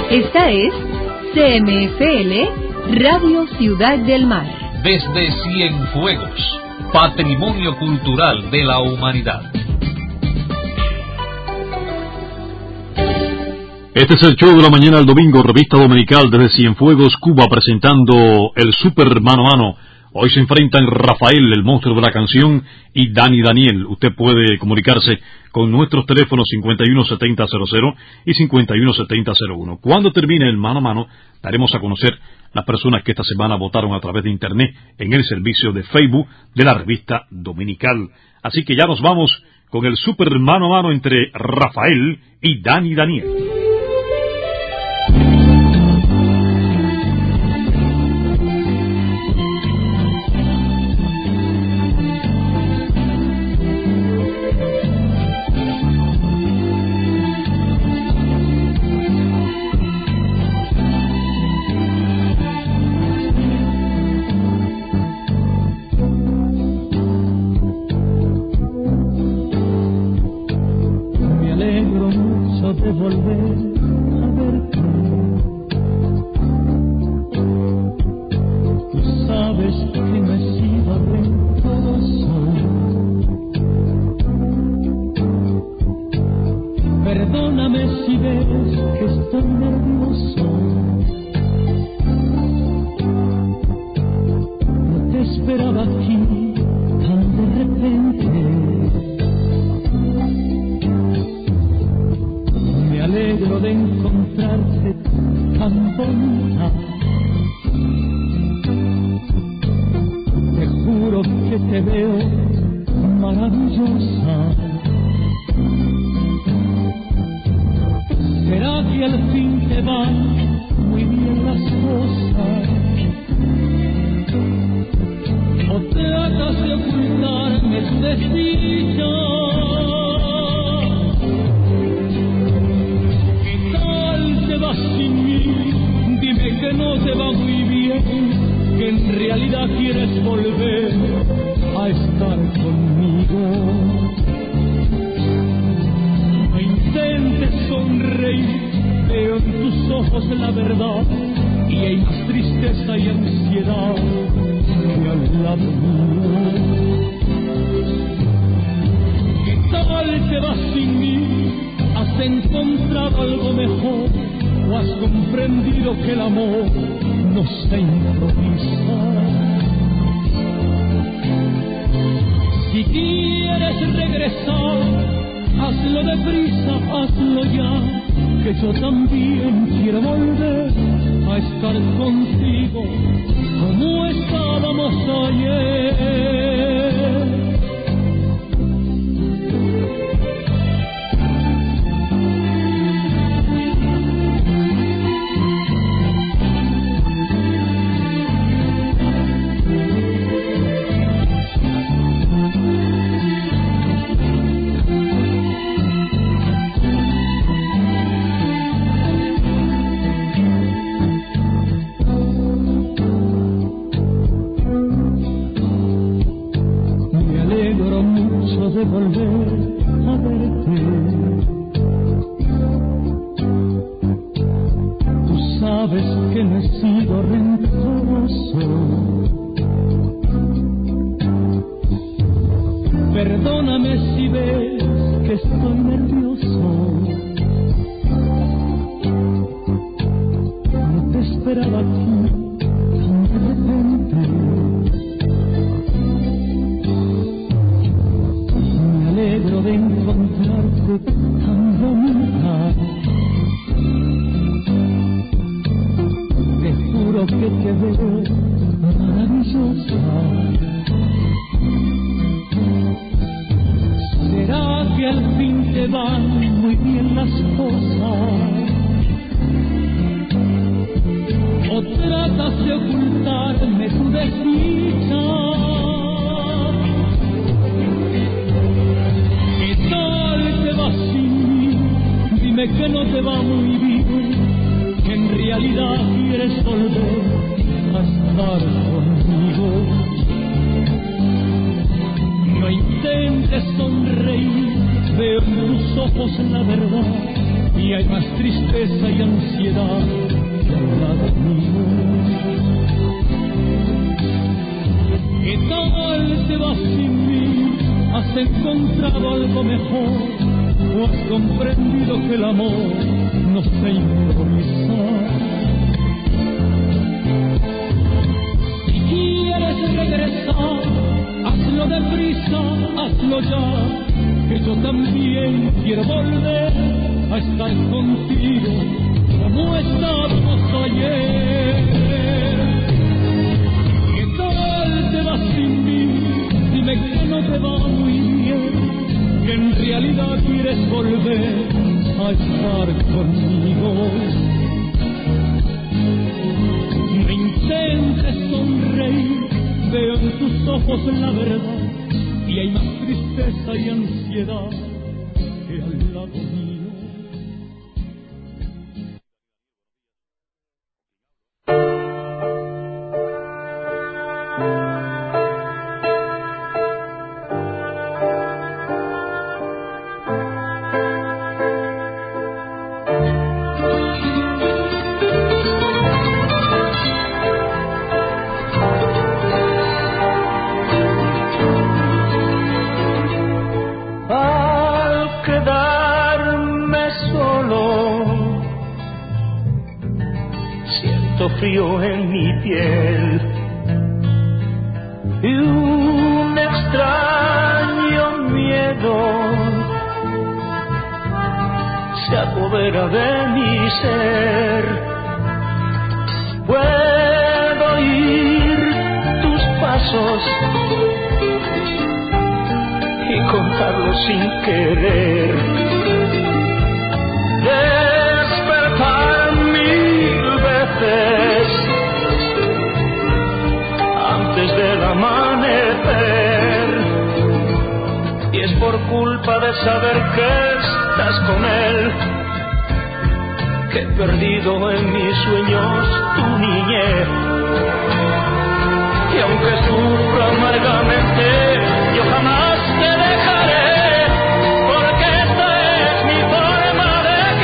Esta es CMFL Radio Ciudad del Mar. Desde Cienfuegos, Patrimonio Cultural de la Humanidad. Este es el show de la mañana del domingo, revista dominical desde Cienfuegos, Cuba, presentando el Super Mano a Mano. Hoy se enfrentan Rafael, el monstruo de la canción, y Dani Daniel. Usted puede comunicarse con nuestros teléfonos 517000 y 517001. Cuando termine el mano a mano, daremos a conocer las personas que esta semana votaron a través de internet en el servicio de Facebook de la revista dominical. Así que ya nos vamos con el Super Mano a Mano entre Rafael y Dani Daniel. Veo en tus ojos la verdad y hay más tristeza y ansiedad ansiedad que al lado mío. ¿Qué tal te vas sin mí? ¿Has encontrado algo mejor? ¿O has comprendido que el amor no se improvisa? Si quieres regresar, hazlo deprisa, hazlo ya, que yo también quiero volver a estar contigo como estábamos ayer. ¿Qué tal te vas sin mí? Dime que no te va muy bien, que en realidad quieres volver a estar conmigo. No intentes sonreír, veo en tus ojos la verdad, y hay más tristeza y ansiedad que al lado mío. Frío en mi piel y un extraño miedo se apodera de mi ser. Puedo oír tus pasos y contarlos sin querer. Despertar mil veces antes del amanecer, y es por culpa de saber que estás con él que he perdido en mis sueños tu niñez. Y aunque sufra amargamente, yo jamás te dejaré, porque esta es mi forma de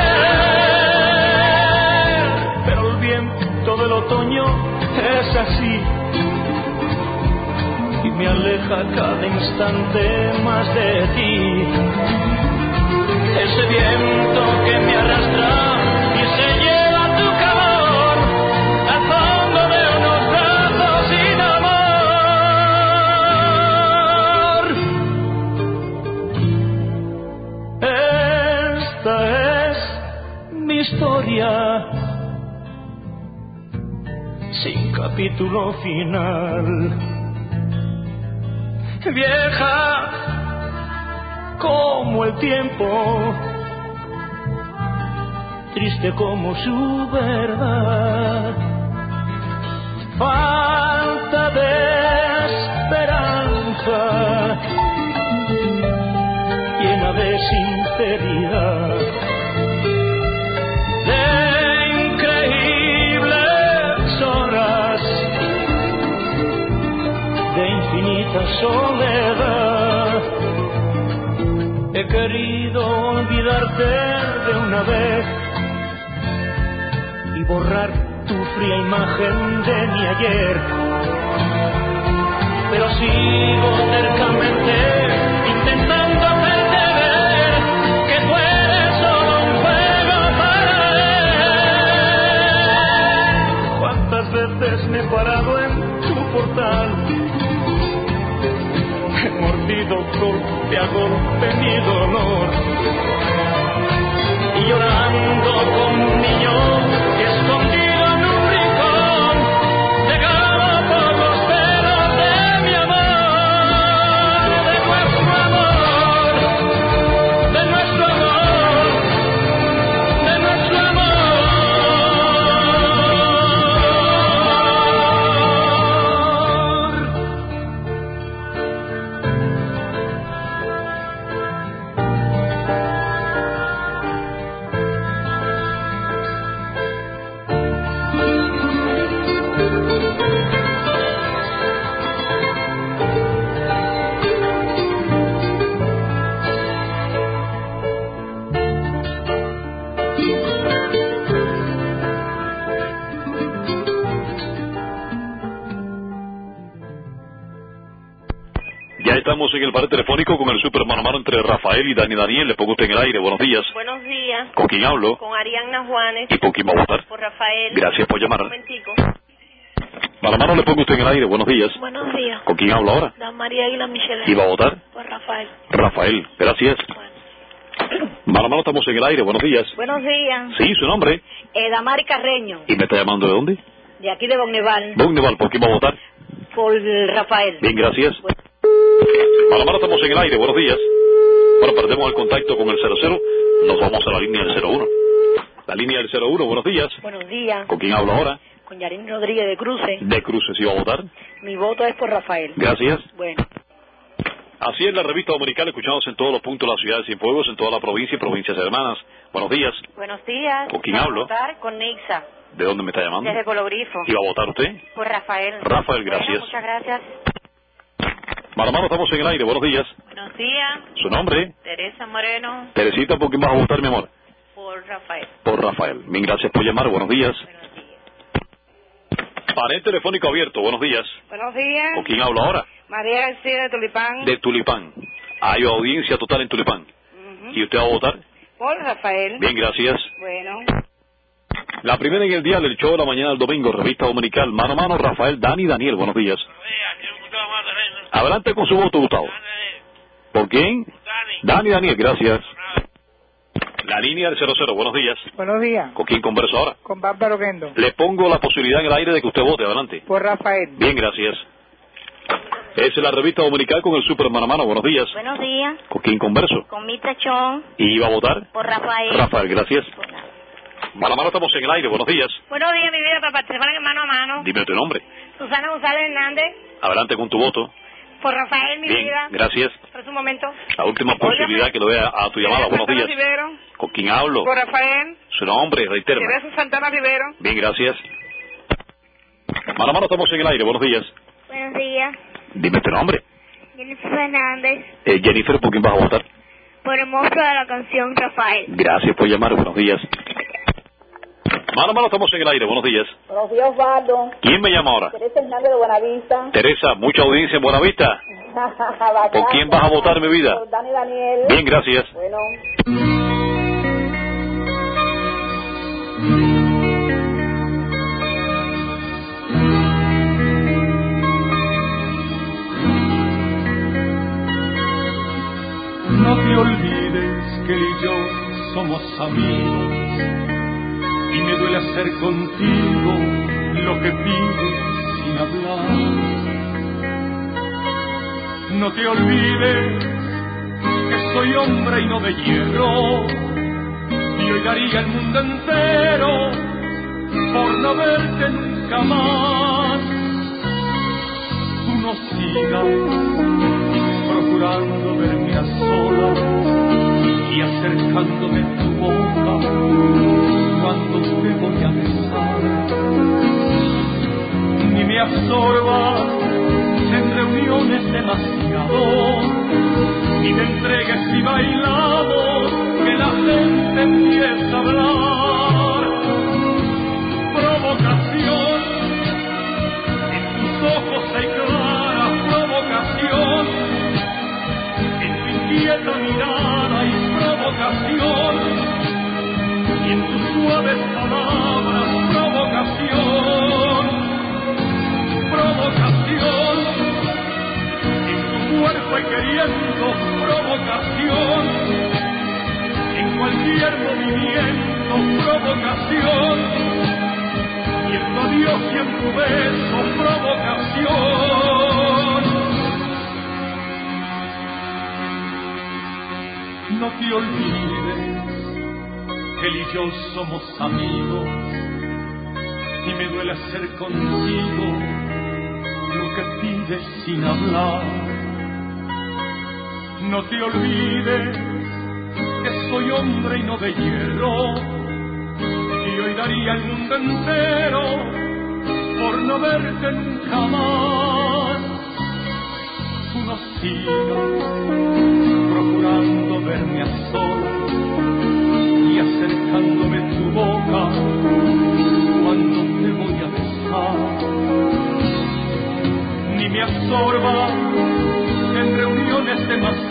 querer. Pero el viento del otoño es así y me aleja cada instante más de ti. Ese viento que me arrastra y se lleva tu calor al fondo de unos brazos sin amor. Esta es mi historia sin capítulo final. Vieja como el tiempo, triste como su verdad, falta de esperanza, llena de sinceridad, de increíbles horas, de infinita soledad. He querido olvidarte de una vez y borrar tu fría imagen de mi ayer, pero sigo tercamente intentando hacerte ver que tú eres solo un juego para él. ¿Cuántas veces me he parado en tu portal? He mordido golpe a golpe mi dolor y llorando como un niño escondido en un rincón, cegado por los pelos de mi amor, de nuestro amor, de nuestro amor, de nuestro amor. Ya estamos en el par telefónico con el super mano a mano entre Rafael y Dani Daniel. Le pongo usted en el aire. Buenos días. Buenos días. ¿Con quién hablo? Con Arianna Juanes. ¿Y por quién va a votar? Por Rafael. Gracias por llamar. Un momentico. Mano a mano, le pongo usted en el aire. Buenos días. Buenos días. ¿Con quién hablo ahora? Dan María Aguilar Michelle. ¿Y va a votar? Por Rafael. Rafael. Gracias. Bueno. Mano a mano, estamos en el aire. Buenos días. Buenos días. Sí, su nombre. Damari Carreño. ¿Y me está llamando de dónde? De aquí de Bogneval. Bogneval. ¿Por quién va a votar? Por Rafael. Bien, gracias. Bueno. Mano a mano, estamos en el aire. Buenos días. Bueno, perdemos el contacto con el 00. Nos vamos a la línea del 01. La línea del 01. Buenos días. Buenos días. ¿Con quién hablo ahora? Con Yarin Rodríguez de Cruces. De Cruces. ¿Y va a votar? Mi voto es por Rafael. Gracias. Bueno. Así es la revista dominical, escuchados en todos los puntos de la ciudad de Cienfuegos, en toda la provincia y provincias hermanas. Buenos días. Buenos días. ¿Con quién Vamos hablo? a votar con Nixa. ¿De dónde me está llamando? Desde Cologrifo. ¿Y va a votar usted? Por Rafael. Rafael, gracias. Bueno, muchas gracias. Mano a mano, estamos en el aire. Buenos días. Buenos días. ¿Su nombre? Teresa Moreno. Teresita, ¿por quién vas a votar, mi amor? Por Rafael. Por Rafael. Bien, gracias por llamar. Buenos días. Buenos días. Panel telefónico abierto. Buenos días. Buenos días. ¿Con quién hablo ahora? María García de Tulipán. De Tulipán. Hay audiencia total en Tulipán. ¿Y usted va a votar? Por Rafael. Bien, gracias. Bueno. La primera en el día del show de la mañana del domingo, revista dominical, mano a mano, Rafael, Dani, Daniel, buenos días. Adelante con su voto, Gustavo. ¿Por quién? Dani, Daniel, gracias. La línea del 00, buenos días. Buenos días. ¿Con quién converso ahora? Con Bárbaro Kendo. Le pongo la posibilidad en el aire de que usted vote, adelante. Por Rafael. Bien, gracias. Es la revista dominical con el super mano a mano, buenos días. Buenos días. ¿Con quién converso? Con Mita Chón. ¿Y va a votar? Por Rafael. Rafael, gracias. Mano a mano, estamos en el aire, buenos días. Buenos días, mi vida, para participar en mano a mano. Dime tu nombre. Susana González Hernández. Adelante con tu voto. Por Rafael, mi Bien, vida. gracias. Por un momento. La última posibilidad que lo vea a tu llamada. Buenos días. Rivero. ¿Con quién hablo? Por Rafael. Su nombre, reitérame. Teresa Santana Rivero. Bien, gracias. Mano a mano, estamos en el aire. Buenos días. Buenos días. Dime tu nombre. Jennifer Fernández. Jennifer, ¿por quién vas a votar? Por el monstruo de la canción Rafael. Gracias por llamar. Buenos días. Mano a mano, estamos en el aire. Buenos días. Buenos días, Osvaldo. ¿Quién me llama ahora? Teresa Hernández de Buenavista. Teresa, mucha audiencia en Buenavista. ¿Por quién vas a votar, mi vida? Por Dani Daniel. Bien, gracias. Bueno. No te olvides que él y yo somos amigos y me duele hacer contigo lo que pides sin hablar. No te olvides que soy hombre y no de hierro y hoy daría el mundo entero por no verte nunca más. Tú no sigas procurando verme a solas y acercándome a tu boca cuando te voy a besar. Ni me absorbas en reuniones demasiado, ni te entregues y bailamos que la gente empieza a hablar. Provocación, en tus ojos hay clara provocación, quieta mirada y provocación, y en tus suaves palabras provocación, provocación, en tu cuerpo y queriendo provocación, en cualquier movimiento provocación, y en tu adiós y en tu beso provocación. No te olvides que él y yo somos amigos y me duele hacer contigo lo que pides sin hablar. No te olvides que soy hombre y no de hierro y hoy daría el mundo entero por no verte nunca más. Tú no sigas procurando verme a solas y acercándome tu boca cuando te voy a besar. Ni me absorba en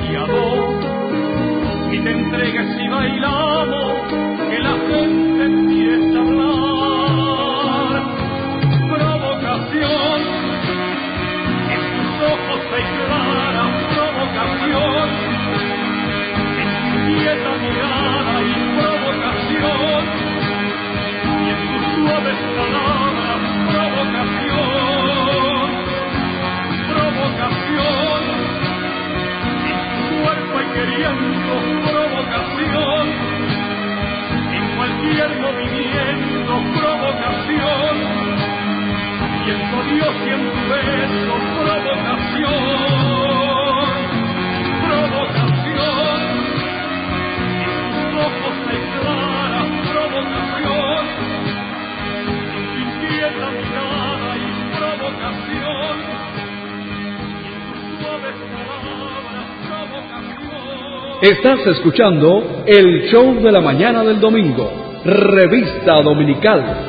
demasiado. Ni te entregues y bailamos, que la gente empieza a hablar. Provocación, en tus ojos hay clara provocación, en tu quieta mirada y provocación, y en tus suaves palabras provocación, provocación, en tu cuerpo hay queriendo provocación, en cualquier movimiento provocación, y en tu adiós y en tu beso provocación, provocación, en tus ojos hay clara provocación, en tu inquieta mirada y provocación, y en tus suaves palabras provocación. Estás escuchando el show de la mañana del domingo, Revista Dominical.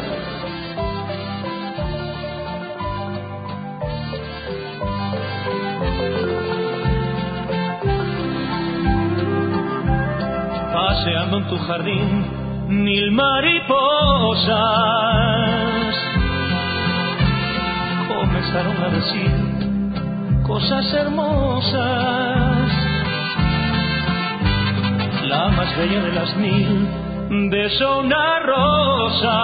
Paseando en tu jardín, mil mariposas comenzaron a decir cosas hermosas. La más bella de las mil besó una rosa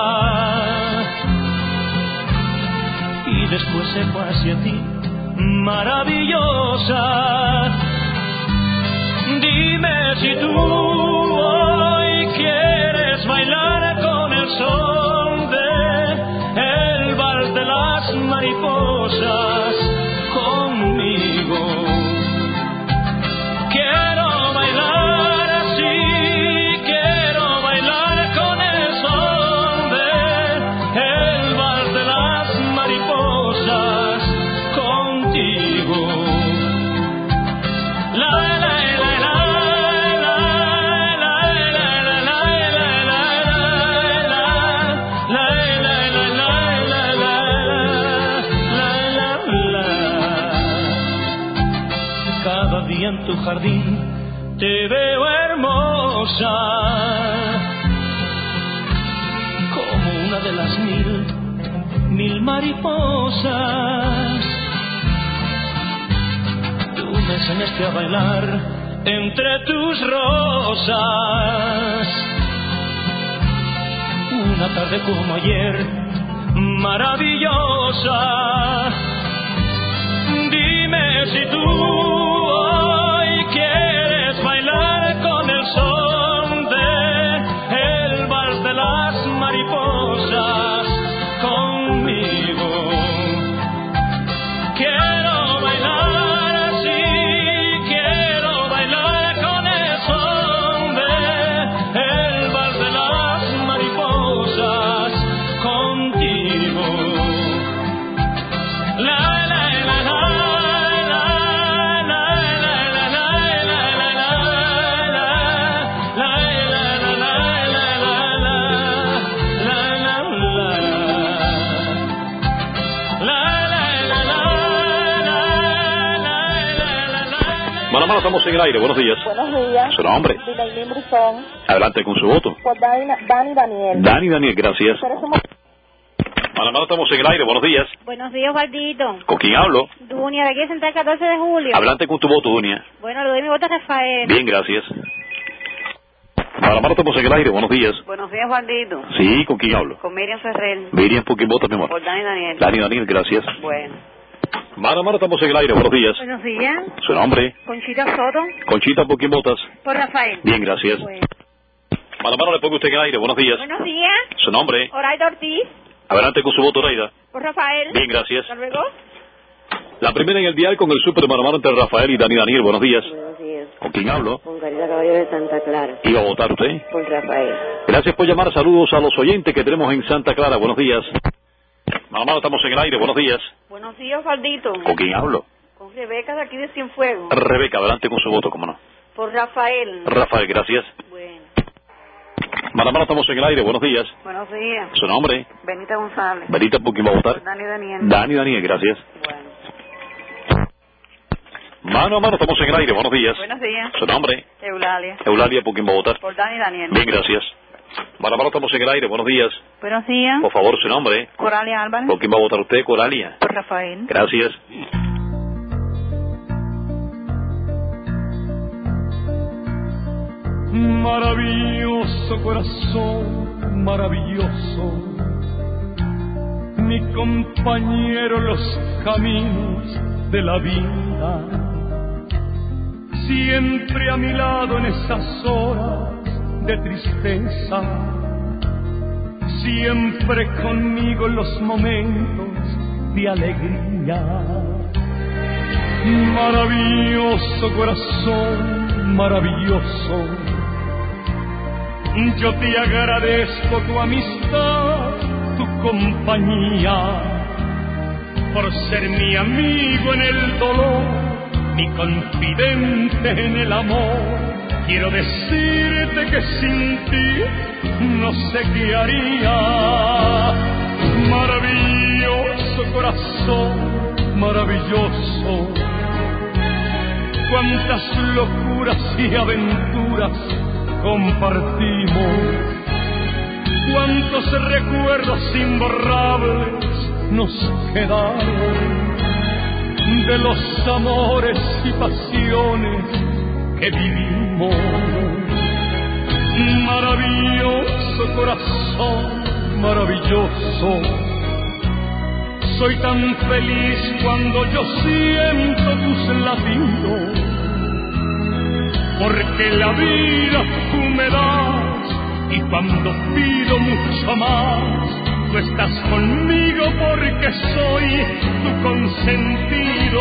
y después se fue hacia ti, maravillosa. Dime si tú hoy quieres bailar con el son de el vals de las mariposas conmigo. Quiero bailar así, quiero bailar con el son de el vals de las mariposas contigo. En tu jardín te veo hermosa, como una de las mil mariposas. Tú me enseñaste a bailar entre tus rosas, una tarde como ayer, maravillosa. Dime si tú quieres bailar con el son de el vals de las mariposas conmigo. Quiero bailar así, quiero bailar con el son de el vals de las mariposas contigo. Manamana, estamos en el aire, buenos días. Buenos días. ¿Su nombre? Dinailín Brusón. Adelante con su voto. Por Dani Daniel. Dani Daniel, gracias. Pero somos... Manamana, estamos en el aire, buenos días. Buenos días, Osvaldito. ¿Con quién hablo? Dunia, de aquí de Central 14 de Julio. Adelante con tu voto, Dunia. Bueno, le doy mi voto a Rafael. Bien, gracias. Manamana, estamos en el aire, buenos días. Buenos días, Osvaldito. Sí, ¿con quién hablo? Con Miriam Ferrer. Miriam, ¿por quién vota, mi amor? Por Dani Daniel. Dani Daniel, gracias. Bueno. Manamana, estamos en el aire, buenos días. Buenos días. ¿Su nombre? Conchita Soto. Conchita, ¿por quién votas? Por Rafael. Bien, gracias. Bueno. Manamana, le pongo usted en el aire, buenos días. Buenos días. ¿Su nombre? Oraida Ortiz. Adelante con su voto, Oraida. Por Rafael. Bien, gracias. Hasta luego. La primera en el dial con el Super Manamana entre Rafael y Dani Daniel, buenos días. Buenos días. ¿Con quién hablo? Con Caridad Caballero de Santa Clara. ¿Iba a votar usted? Por Rafael. Gracias por llamar, saludos a los oyentes que tenemos en Santa Clara, buenos días. Manamana, estamos en el aire, buenos días. Buenos días, Osvaldito. ¿Con quién hablo? Con Rebeca de aquí de Cienfuegos. Rebeca, adelante con su voto, cómo no. Por Rafael. Rafael, gracias. Bueno. Manamana, estamos en el aire, buenos días. Buenos días. ¿Su nombre? Benita González. Benita, ¿por quién va a votar? Por Dani Daniel. Dani Daniel, gracias. Bueno. Mano a mano, estamos en el aire. Buenos días. Buenos días. ¿Su nombre? Eulalia. Eulalia, ¿por quién va a votar? Por Dani Daniel. Bien, gracias. Mano a mano, estamos en el aire. Buenos días. Buenos días. Por favor, su nombre. Coralia Álvarez. ¿Por quién va a votar usted, Coralia? Por Rafael. Gracias. Maravilloso corazón, maravilloso, mi compañero en los caminos de la vida, siempre a mi lado en esas horas de tristeza, siempre conmigo en los momentos de alegría. Maravilloso corazón, maravilloso, yo te agradezco tu amistad, tu compañía, por ser mi amigo en el dolor, mi confidente en el amor. Quiero decirte que sin ti no sé qué haría. Maravilloso corazón, maravilloso, cuántas locuras y aventuras compartimos, cuántos recuerdos imborrables nos quedaron de los amores y pasiones que vivimos. Maravilloso corazón, maravilloso, soy tan feliz cuando yo siento tus latidos, porque la vida tú me das, y cuando pido mucho más, tú estás conmigo porque soy tu consentido.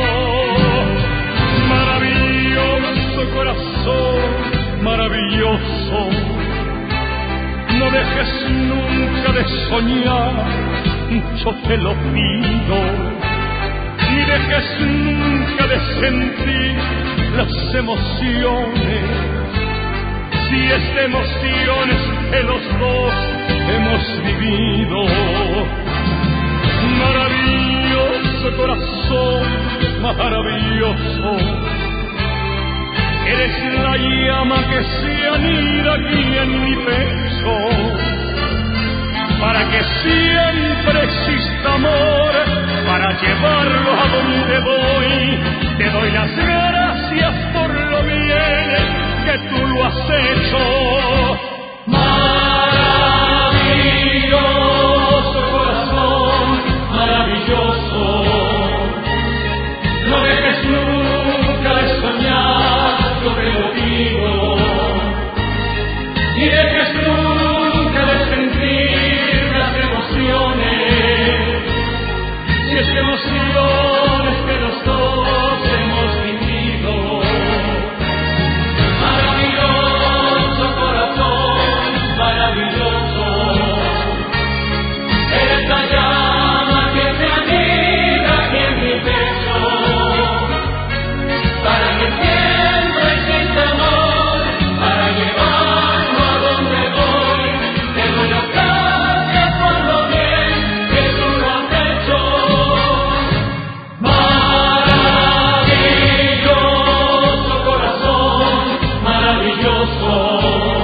Maravilloso corazón, maravilloso, no dejes nunca de soñar, yo te lo pido, ni dejes nunca de sentir las emociones, si es de emociones que los dos hemos vivido. Maravilloso corazón, maravilloso, eres la llama que se anida aquí en mi pecho, para que siempre exista amor, para llevarlo a donde voy. Te doy las gracias por lo bien que tú lo has hecho. Maravilloso corazón, maravilloso, no dejes nunca de soñar, yo te lo digo, ni dejes nunca de sentir las emociones, si es emociones que los dos hemos vivido. Maravilloso corazón, maravilloso, eres la llama que se anida aquí en mi pecho, para que siempre exista amor, para llevarlo a donde voy. Te doy las gracias por lo bien que tú lo has hecho. Maravilloso corazón, maravilloso,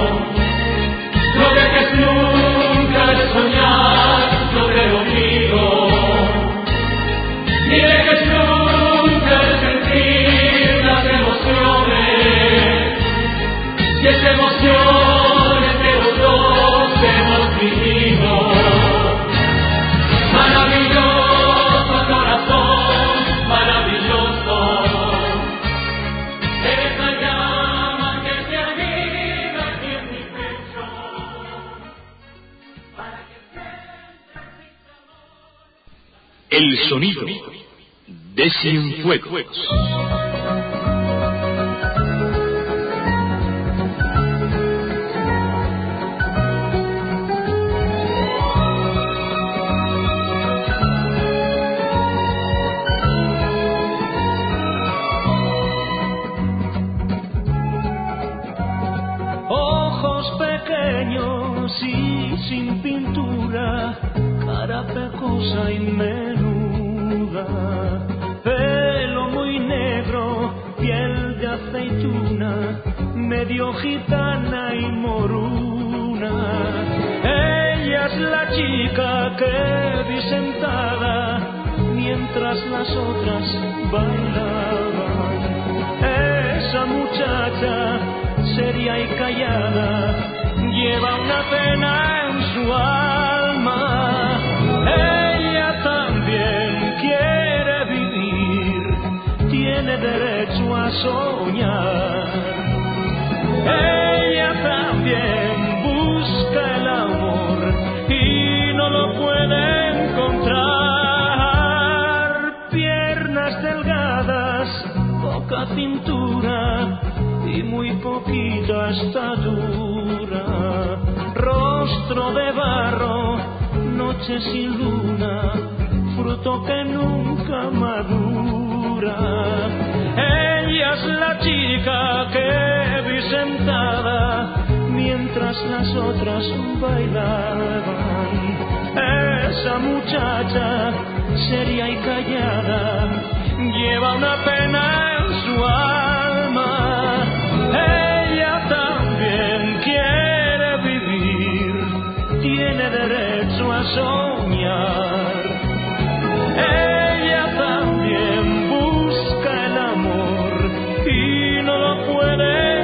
no dejes nunca de soñar, yo te lo pido, ni dejes nunca de sentir las emociones, si es emociones que los dos hemos vivido. Maravilloso corazón, maravilloso, eres la llama que se anida aquí en mi pecho, para que siempre exista amor. El sonido de Cienfuegos. Ojos pequeños y sin pintura, cara pecosa y menuda, pelo muy negro medio gitana y moruna. Ella es la chica que vi sentada mientras las otras bailaban. Esa muchacha seria y callada lleva una pena en su alma. Ella también quiere vivir, tiene derecho a soñar. Ella también busca el amor y no lo puede encontrar. Piernas delgadas, poca cintura y muy poquita estatura. Rostro de barro, noche sin luna, fruto que nunca madura. Ella es la chica que vi sentada mientras las otras bailaban. Esa muchacha seria y callada lleva una pena en su alma. Ella también quiere vivir, tiene derecho a soñar. Ella también busca el amor y no lo puede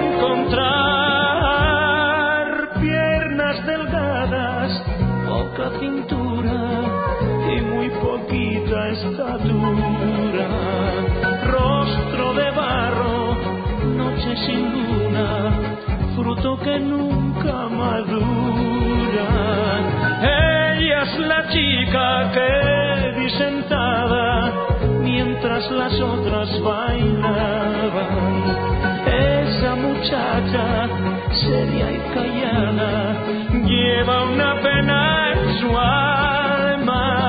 encontrar. Piernas delgadas, poca cintura y muy poquita estatura. Rostro de barro, noche sin luna, fruto que nunca madura. Ella es la chica que vi sentada mientras las otras bailaban. Esa muchacha seria y callada lleva una pena en su alma.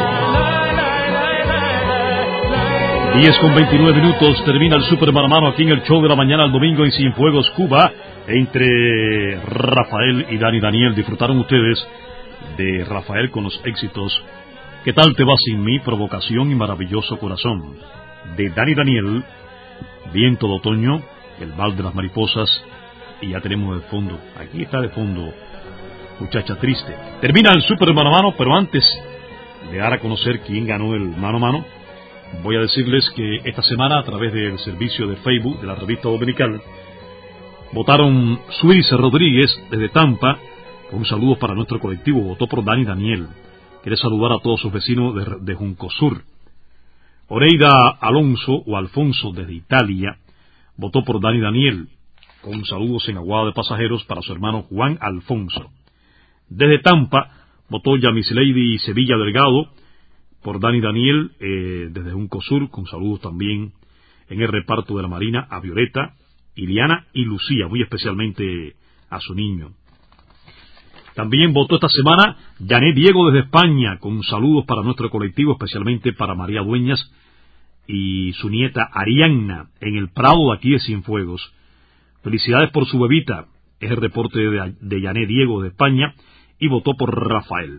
10:29 termina el Super Mano a Mano aquí en el show de la mañana el domingo en Cienfuegos, Cuba, entre Rafael y Dani Daniel. Disfrutaron ustedes de Rafael con los éxitos ¿Qué tal te va sin mí? Provocación y Maravilloso Corazón. De Dani Daniel, Viento de Otoño, El Val de las Mariposas, y ya tenemos de fondo, aquí está de fondo, Muchacha Triste. Termina el Super Mano a Mano, pero antes de dar a conocer quién ganó el Mano a Mano, voy a decirles que esta semana, a través del servicio de Facebook de la revista dominical, votaron Suiza Rodríguez desde Tampa. Un saludo para nuestro colectivo. Votó por Dani Daniel. Quiere saludar a todos sus vecinos de Juncosur. Oreida Alonso o Alfonso desde Italia votó por Dani Daniel, con saludos en Aguada de Pasajeros para su hermano Juan Alfonso. Desde Tampa votó Yamisleidi Sevilla Delgado por Dani Daniel desde Juncosur, con saludos también en el reparto de la Marina a Violeta, Iliana y Lucía, muy especialmente a su niño. También votó esta semana Yané Diego desde España, con saludos para nuestro colectivo, especialmente para María Dueñas y su nieta Arianna, en el Prado de aquí de Cienfuegos. Felicidades por su bebita, es el reporte de Yané Diego de España, y votó por Rafael.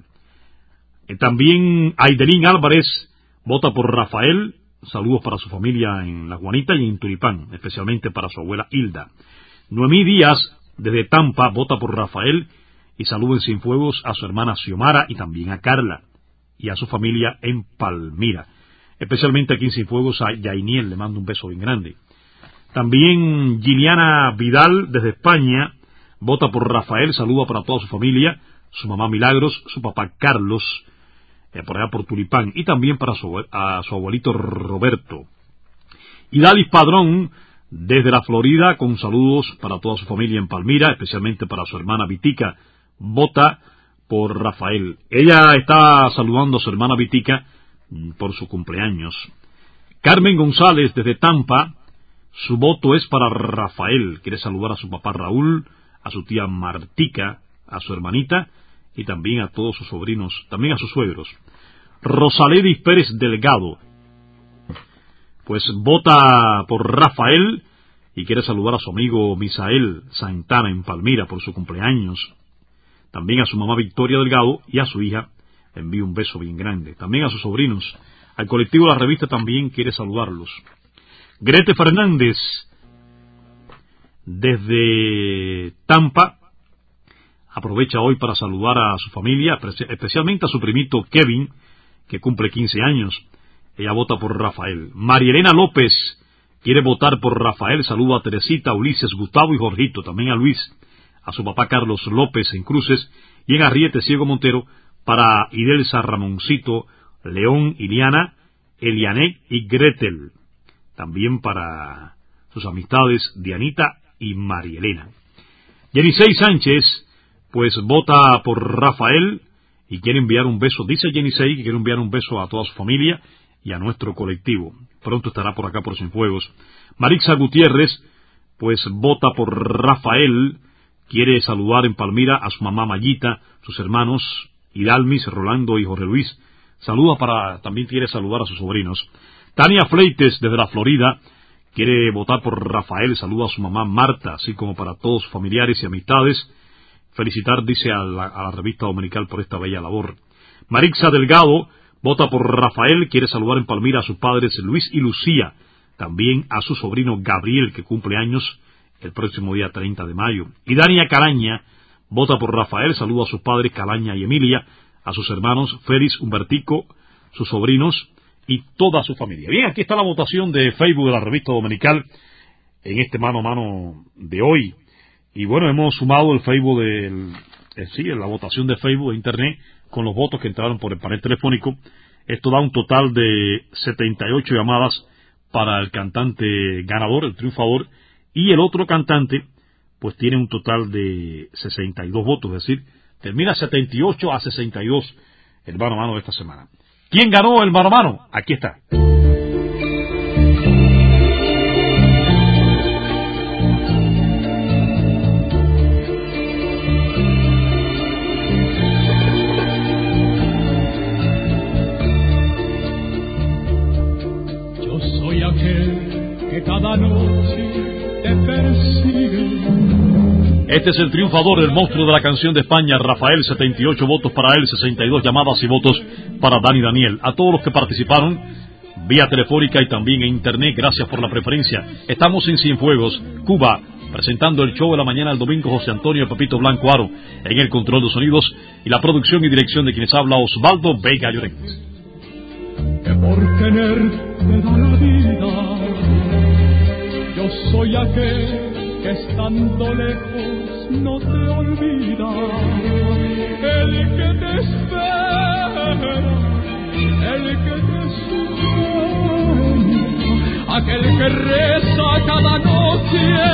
También Aidelín Álvarez vota por Rafael, saludos para su familia en La Juanita y en Tulipán, especialmente para su abuela Hilda. Noemí Díaz desde Tampa vota por Rafael, y saludo en Cienfuegos a su hermana Xiomara y también a Carla y a su familia en Palmira. Especialmente aquí en Cienfuegos a Yainiel, le mando un beso bien grande. También Giliana Vidal desde España vota por Rafael, saludo para toda su familia, su mamá Milagros, su papá Carlos, por allá por Tulipán, y también para su abuelito Roberto. Y Dalis Padrón desde la Florida, con saludos para toda su familia en Palmira, especialmente para su hermana Vitica, vota por Rafael. Ella está saludando a su hermana Vitica por su cumpleaños. Carmen González desde Tampa, su voto es para Rafael. Quiere saludar a su papá Raúl, a su tía Martica, a su hermanita y también a todos sus sobrinos, también a sus suegros. Rosaledis Pérez Delgado, pues vota por Rafael y quiere saludar a su amigo Misael Santana en Palmira por su cumpleaños. También a su mamá Victoria Delgado y a su hija le envío un beso bien grande. También a sus sobrinos. Al colectivo de la revista también quiere saludarlos. Grete Fernández desde Tampa. Aprovecha hoy para saludar a su familia, especialmente a su primito Kevin, que cumple 15 años. Ella vota por Rafael. María Elena López quiere votar por Rafael. Saluda a Teresita, Ulises, Gustavo y Jorgito. También a Luis, a su papá Carlos López en Cruces. Y en Arriete, Ciego Montero, para Idelsa, Ramoncito, León, Iliana, Elianet y Gretel. También para sus amistades Dianita y María Elena. Yenisei Sánchez, pues vota por Rafael y quiere enviar un beso. Dice Yenisei que quiere enviar un beso a toda su familia y a nuestro colectivo. Pronto estará por acá por Cienfuegos. Marixa Gutiérrez, pues vota por Rafael. Quiere saludar en Palmira a su mamá Mayita, sus hermanos Hidalmis, Rolando y Jorge Luis. También quiere saludar a sus sobrinos. Tania Fleites, desde la Florida, quiere votar por Rafael. Saluda a su mamá Marta, así como para todos sus familiares y amistades. Felicitar, dice, a la revista dominical por esta bella labor. Marixa Delgado vota por Rafael. Quiere saludar en Palmira a sus padres Luis y Lucía. También a su sobrino Gabriel, que cumple años el próximo día 30 de mayo. Y Dania Caraña vota por Rafael. Saluda a sus padres Calaña y Emilia, a sus hermanos Félix, Humbertico, sus sobrinos y toda su familia. Bien, aquí está la votación de Facebook de la revista dominical en este mano a mano de hoy. Y bueno, hemos sumado el Facebook la votación de Facebook de Internet con los votos que entraron por el panel telefónico. Esto da un total de 78 llamadas para el cantante ganador, el triunfador, y el otro cantante pues tiene un total de 62 votos, es decir, termina 78 a 62 el mano a mano de esta semana. ¿Quién ganó el mano a mano? Aquí está. Yo soy aquel que cada noche te persigue. Este es el triunfador, el monstruo de la canción de España, Rafael. 78 votos para él, 62 llamadas y votos para Dani Daniel. A todos los que participaron vía telefónica y también en internet, gracias por la preferencia. Estamos en Cienfuegos, Cuba, presentando el show de la mañana del domingo. José Antonio Pepito Blanco Aro en el control de sonidos y la producción y dirección de quienes habla Osvaldo Vega Llorens. Que por tener te da la vida, yo soy aquel que estando lejos no te olvida, el que te espera, el que te sueña, aquel que reza cada noche